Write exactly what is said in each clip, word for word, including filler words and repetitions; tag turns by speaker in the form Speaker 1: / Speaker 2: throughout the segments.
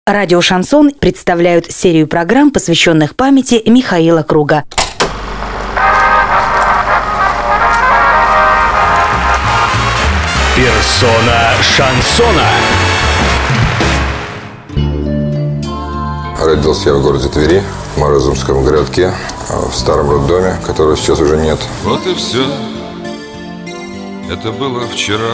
Speaker 1: Радио «Шансон» представляют серию программ, посвященных памяти Михаила Круга.
Speaker 2: Персона шансона.
Speaker 3: Родился я в городе Твери, в Морозовском городке, в старом роддоме, которого сейчас уже нет.
Speaker 4: Вот и все. Это было вчера.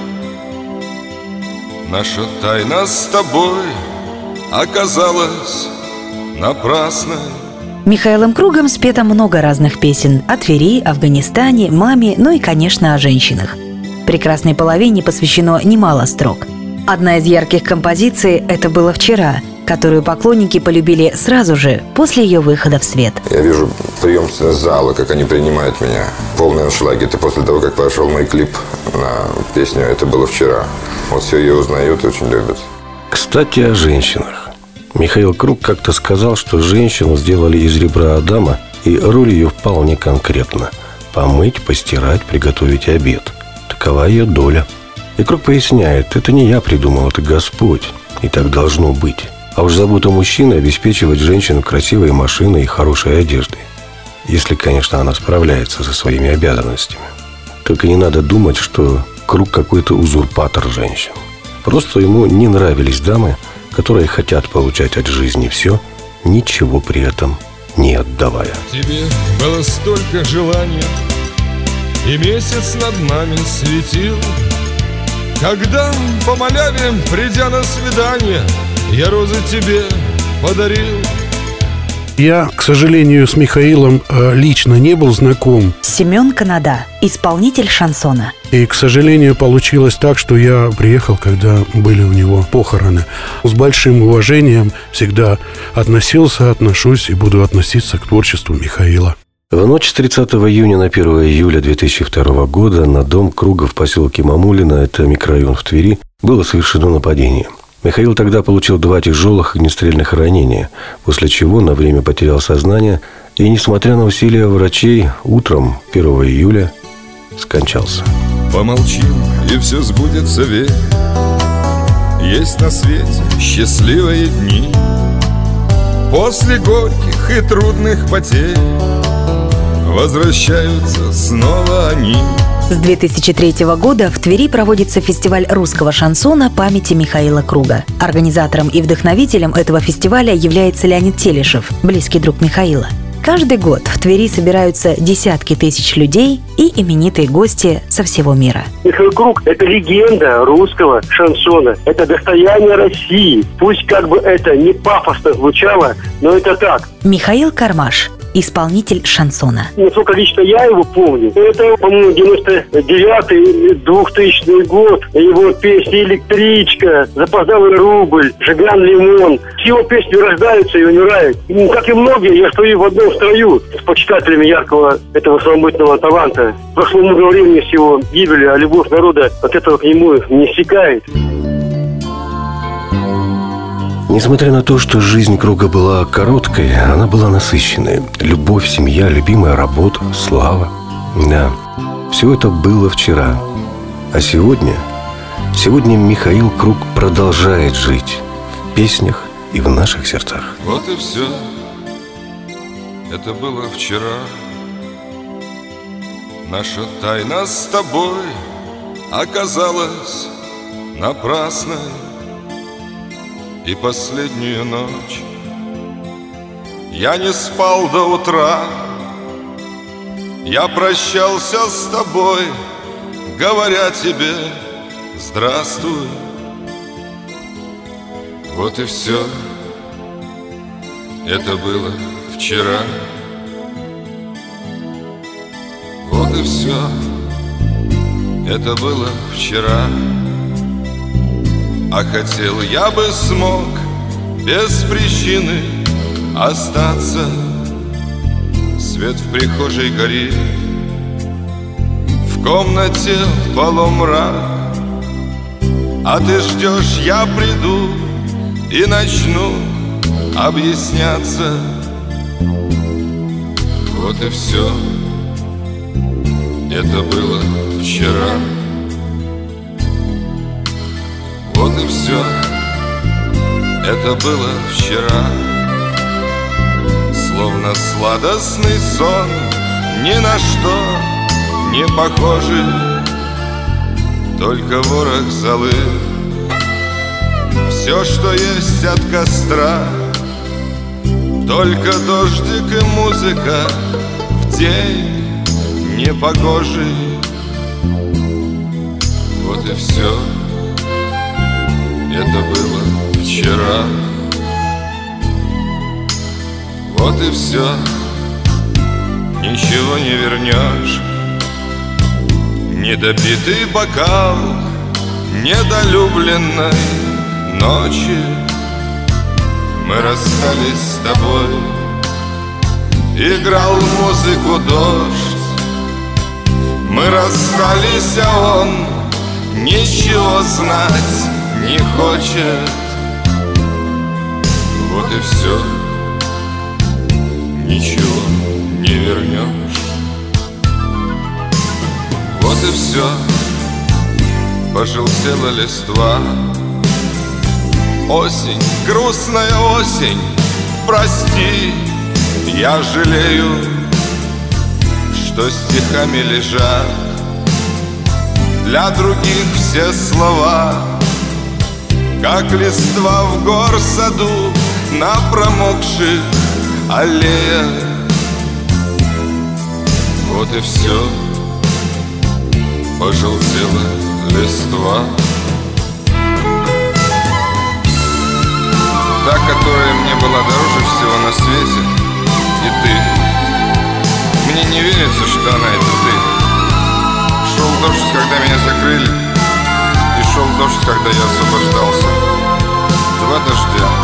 Speaker 4: Наша тайна с тобой оказалась напрасной.
Speaker 1: Михаилом Кругом спето много разных песен о Твери, Афганистане, маме, ну и, конечно, о женщинах. «Прекрасной половине» посвящено немало строк. Одна из ярких композиций «Это было вчера», которую поклонники полюбили сразу же, после ее выхода в свет.
Speaker 3: Я вижу приемственность зала, как они принимают меня. Полный аншлаг. Это после того, как пошел мой клип на песню «Это было вчера». Вот все ее узнают и очень любят.
Speaker 5: Кстати, о женщинах. Михаил Круг как-то сказал, что женщину сделали из ребра Адама, и роль ее вполне конкретна: помыть, постирать, приготовить обед. Такова ее доля. И Круг поясняет: это не я придумал, это Господь, и так должно быть. А уж забота мужчины — обеспечивать женщину красивой машиной и хорошей одеждой. Если, конечно, она справляется со своими обязанностями. Только не надо думать, что Круг какой-то узурпатор женщин. Просто ему не нравились дамы, которые хотят получать от жизни все, ничего при этом не отдавая.
Speaker 4: Тебе было столько желаний, и месяц над нами светил, когда по маляве, придя на свидание, я розы тебе подарил.
Speaker 6: Я, к сожалению, с Михаилом лично не был знаком.
Speaker 1: Семен Канада, исполнитель шансона.
Speaker 6: И, к сожалению, получилось так, что я приехал, когда были у него похороны. С большим уважением всегда относился, отношусь и буду относиться к творчеству Михаила.
Speaker 5: В ночь с тридцатого июня на первое июля две тысячи второго года на дом Круга в поселке Мамулино, это микрорайон в Твери, было совершено нападение. Михаил тогда получил два тяжелых огнестрельных ранения, после чего на время потерял сознание и, несмотря на усилия врачей, утром первого июля скончался.
Speaker 4: Помолчим, и все сбудется, верь. Есть на свете счастливые дни. После горьких и трудных потерь возвращаются снова они.
Speaker 1: С две тысячи третьего года в Твери проводится фестиваль русского шансона памяти Михаила Круга. Организатором и вдохновителем этого фестиваля является Леонид Телешев, близкий друг Михаила. Каждый год в Твери собираются десятки тысяч людей и именитые гости со всего мира.
Speaker 7: Михаил Круг – это легенда русского шансона. Это достояние России. Пусть как бы это не пафосно звучало, но это так.
Speaker 1: Михаил Кармаш, исполнитель шансона.
Speaker 7: Насколько лично я его помню, это, по-моему, девяносто девятый двухтысячный год. Его песни «Электричка», «Запоздалый рубль», «Жиган Лимон». Все его песни рождаются и умирают. И, как и многие, я стою в одном строю с почитателями яркого этого самобытного таланта. Прошло много времени с его гибели, а любовь народа от этого к нему не иссякает.
Speaker 5: Несмотря на то, что жизнь Круга была короткой, она была насыщенной. Любовь, семья, любимая работа, слава. Да, все это было вчера. А сегодня, сегодня Михаил Круг продолжает жить в песнях и в наших сердцах.
Speaker 4: Вот и все. Это было вчера. Наша тайна с тобой оказалась напрасной. И последнюю ночь я не спал до утра. Я прощался с тобой, говоря тебе здравствуй. Вот и все. Это было вчера. Вот и все. Это было вчера. А хотел я бы смог без причины остаться. Свет в прихожей горит, в комнате полумрак. А ты ждешь, я приду и начну объясняться. Вот и все. Это было вчера. Вот и все. это было вчера. Словно сладостный сон, ни на что не похожий, только ворох золы. Все, что есть от костра, только дождик и музыка в день непогожий. Вот и все, это было вчера. Вот и все, ничего не вернешь. Недопитый бокал недолюбленной ночи. Мы расстались с тобой, играл музыку дождь. Мы расстались, а он ничего знать не хочет. Вот и все, ничего не вернешь. Вот и все, пожелтела листва. Осень, грустная осень, прости, я жалею, что стихами лежат для других все слова, как листва в горсаду на промокших аллеях. Вот и все, пожелтела листва. Та, которая мне была дороже всего на свете, и ты. Мне не верится, что она это ты. Шел дождь, когда меня закрыли, и шел дождь, когда я освобождался. Два дождя,